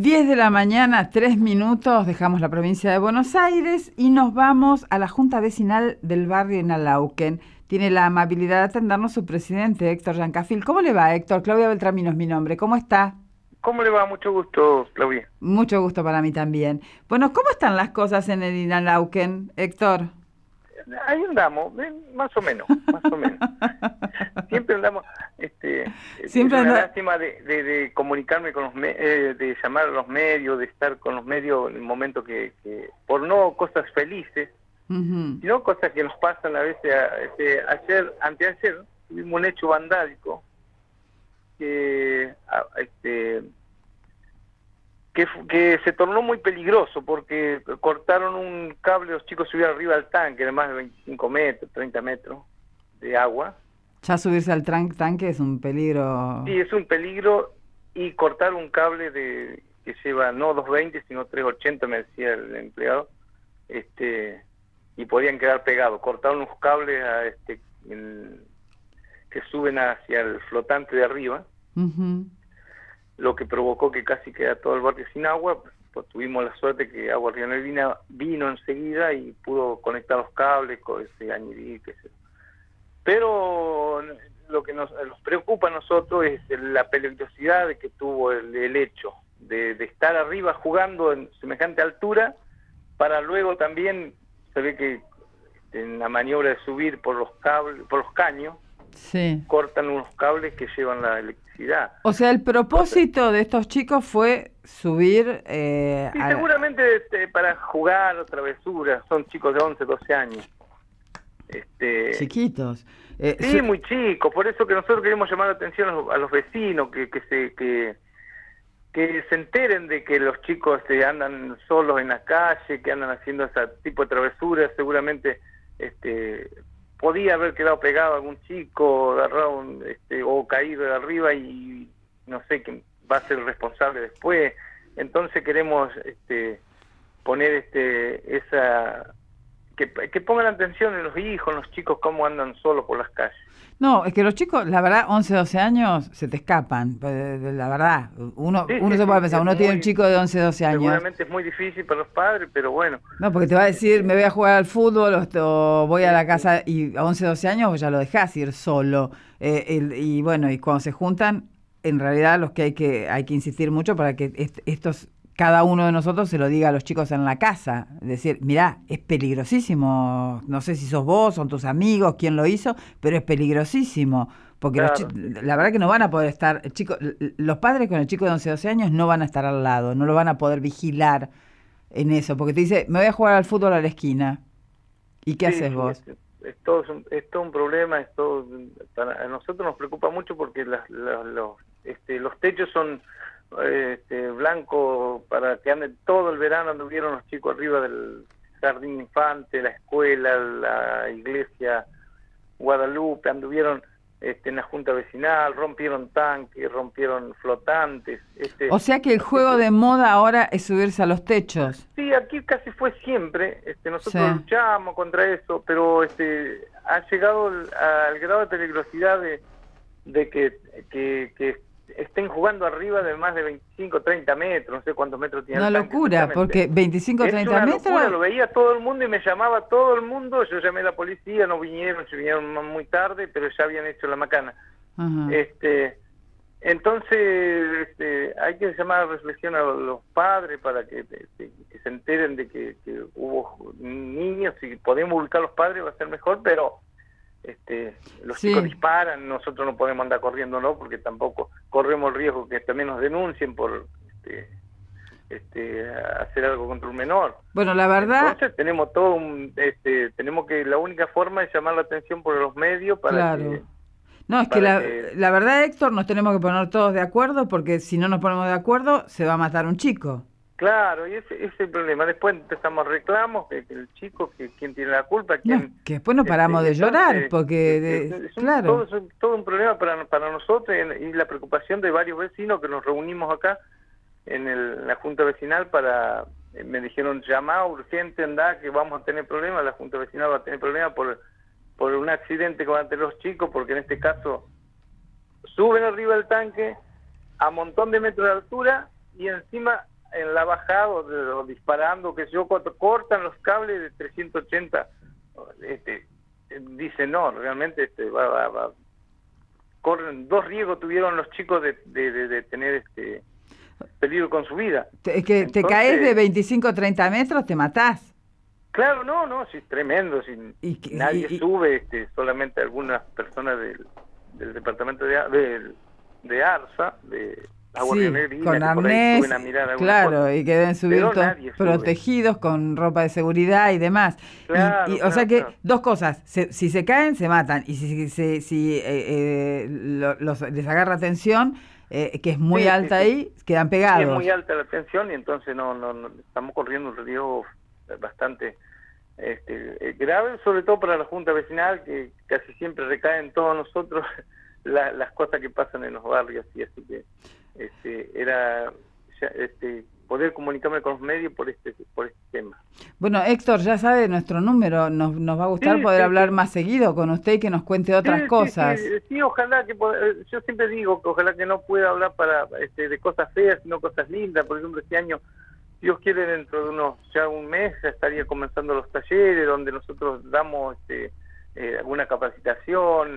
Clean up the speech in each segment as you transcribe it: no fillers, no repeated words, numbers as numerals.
10 de la mañana, 3 minutos, dejamos la provincia de Buenos Aires y nos vamos a la Junta Vecinal del barrio Inalauquen. Tiene la amabilidad de atendernos su presidente, Héctor Yancafil. ¿Cómo le va, Héctor? Claudia Beltramino es mi nombre. ¿Cómo está? ¿Cómo le va? Mucho gusto, Claudia. Mucho gusto para mí también. Bueno, ¿cómo están las cosas en el Inalauquen, Héctor? Ahí andamos, más o menos, más o menos. Siempre andamos, Siempre es una anda... lástima de comunicarme con de llamar a los medios, de estar con los medios en el momento que por no cosas felices, sino cosas que nos pasan a veces. Anteayer, tuvimos un hecho vandálico que se tornó muy peligroso porque cortaron un cable, los chicos subieron arriba del tanque de más de 25 metros, 30 metros de agua. Ya subirse al tanque es un peligro. Sí, es un peligro, y cortar un cable que lleva no 220 sino 380, me decía el empleado, y podían quedar pegados. Cortaron unos cables que suben hacia el flotante de arriba. Lo que provocó que casi queda todo el barrio sin agua. Pues tuvimos la suerte que Agua Río Negro vino enseguida y pudo conectar los cables, añadir, qué sé yo. Pero lo que nos preocupa a nosotros es la peligrosidad que tuvo el hecho de estar arriba jugando en semejante altura, para luego también se ve que en la maniobra de subir por los cables, por los caños, sí, cortan unos cables que llevan la electricidad. O sea, el propósito de estos chicos fue subir... Sí, seguramente para jugar o travesuras. Son chicos de 11, 12 años. Chiquitos. Sí, muy chicos. Por eso que nosotros queremos llamar la atención a los vecinos, que se enteren de que los chicos andan solos en la calle, que andan haciendo ese tipo de travesuras. Seguramente podía haber quedado pegado algún chico, agarrado o caído de arriba, y no sé quién va a ser el responsable después. Entonces queremos poner que pongan atención en los hijos, en los chicos, cómo andan solos por las calles. No, es que los chicos, la verdad, 11, 12 años se te escapan, la verdad. Uno se puede pensar, uno tiene un chico de 11, 12 años. Seguramente es muy difícil para los padres, pero bueno. No, porque te va a decir, me voy a jugar al fútbol o voy a la casa, y a 11, 12 años ya lo dejás ir solo. Y bueno, y cuando se juntan, en realidad los que hay que insistir mucho para que cada uno de nosotros se lo diga a los chicos en la casa, decir, mirá, es peligrosísimo, no sé si sos vos, son tus amigos, quién lo hizo, pero es peligrosísimo, porque claro, la verdad que no van a poder estar, los padres con el chico de 11, 12 años no van a estar al lado, no lo van a poder vigilar en eso, porque te dice, me voy a jugar al fútbol a la esquina, ¿y qué haces vos? Es todo un problema, a nosotros nos preocupa mucho porque los techos son blanco, para que anden todo el verano. Anduvieron los chicos arriba del jardín infante, la escuela, la iglesia Guadalupe, anduvieron en la junta vecinal, rompieron tanques, rompieron flotantes. O sea que el juego de moda ahora es subirse a los techos. Sí, aquí casi fue siempre. Nosotros luchamos contra eso, pero ha llegado al grado de peligrosidad de que estén jugando arriba de más de 25, 30 metros, no sé cuántos metros tiene. Una locura, porque 25, 30 metros... Locura, lo veía todo el mundo y me llamaba todo el mundo. Yo llamé a la policía, no vinieron, se vinieron muy tarde, pero ya habían hecho la macana. Entonces hay que llamar a reflexión a los padres para que se enteren de que hubo niños. Si podemos ubicar a los padres va a ser mejor, pero los chicos disparan, nosotros no podemos andar corriendo, ¿no? Porque tampoco corremos el riesgo que también nos denuncien por hacer algo contra un menor. Bueno, la verdad... Entonces tenemos tenemos que, la única forma es llamar la atención por los medios para que... No, es que la verdad, Héctor, nos tenemos que poner todos de acuerdo, porque si no nos ponemos de acuerdo, se va a matar un chico. Claro, y ese es el problema. Después empezamos reclamos, que el chico, quién tiene la culpa, quién... que después no paramos de llorar, porque... claro. Todo un problema para nosotros, y la preocupación de varios vecinos que nos reunimos acá en la Junta Vecinal para... me dijeron, llamá urgente, andá, que vamos a tener problemas, la Junta Vecinal va a tener problemas por un accidente que van a tener los chicos, porque en este caso suben arriba del tanque a un montón de metros de altura y encima en la bajada o disparando, que yo, cuando cortan los cables de 380, dice no, realmente corren, 2 riesgos tuvieron los chicos de tener peligro con su vida. Es que entonces, te caes de 25 o 30 metros, te matás. Claro, no, sí, es tremendo. Nadie sube, solamente algunas personas del departamento de ARSA, de Agua Río Negro, con arnés, suben a mirar claro, cosas, y que deben subir protegidos sube. Con ropa de seguridad y demás. Claro, o sea que, 2 cosas, si se caen, se matan, y si les agarra tensión, que es muy alta ahí, quedan pegados. Sí, es muy alta la tensión, y entonces no estamos corriendo un riesgo bastante grave, sobre todo para la Junta Vecinal, que casi siempre recaen todos nosotros las cosas que pasan en los barrios, y así que era poder comunicarme con los medios por este tema. Bueno, Héctor, ya sabe nuestro número, nos va a gustar poder hablar más seguido con usted y que nos cuente otras cosas. Sí, ojalá que, yo siempre digo que ojalá que no pueda hablar de cosas feas, sino cosas lindas. Por ejemplo, este año, Dios quiere, dentro de ya un mes, ya estaría comenzando los talleres donde nosotros damos alguna capacitación,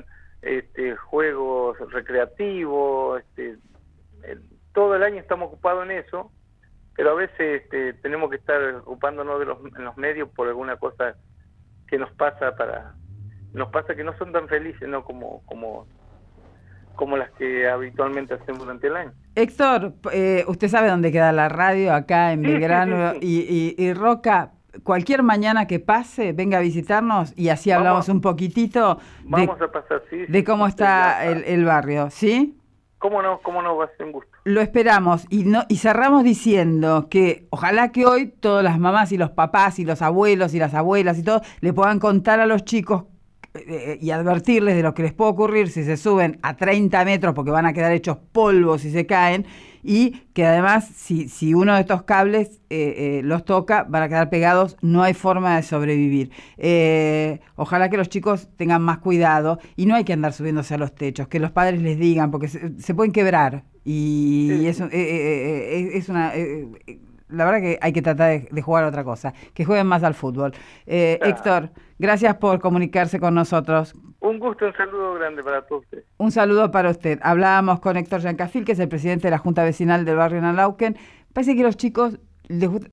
juegos recreativos, todo el año estamos ocupados en eso, pero a veces tenemos que estar ocupándonos en los medios por alguna cosa que nos pasa que no son tan felices, ¿no? como las que habitualmente hacemos durante el año. Héctor, usted sabe dónde queda la radio, acá en Belgrano, sí. Y Roca, cualquier mañana que pase, venga a visitarnos y así hablamos un poquitito de cómo está el barrio, ¿sí? ¿Cómo no? Va a ser un gusto. Lo esperamos y cerramos diciendo que ojalá que hoy todas las mamás y los papás y los abuelos y las abuelas y todo le puedan contar a los chicos y advertirles de lo que les puede ocurrir si se suben a 30 metros porque van a quedar hechos polvo si se caen, y que además si uno de estos cables los toca van a quedar pegados, no hay forma de sobrevivir. Ojalá que los chicos tengan más cuidado y no hay que andar subiéndose a los techos, que los padres les digan porque se pueden quebrar y es una... la verdad que hay que tratar de jugar a otra cosa, que jueguen más al fútbol. Héctor, gracias por comunicarse con nosotros. Un gusto, un saludo grande para todos ustedes. Un saludo para usted. Hablábamos con Héctor Yancafil, que es el presidente de la Junta Vecinal del barrio Nanlauken. Parece que los chicos les gusta,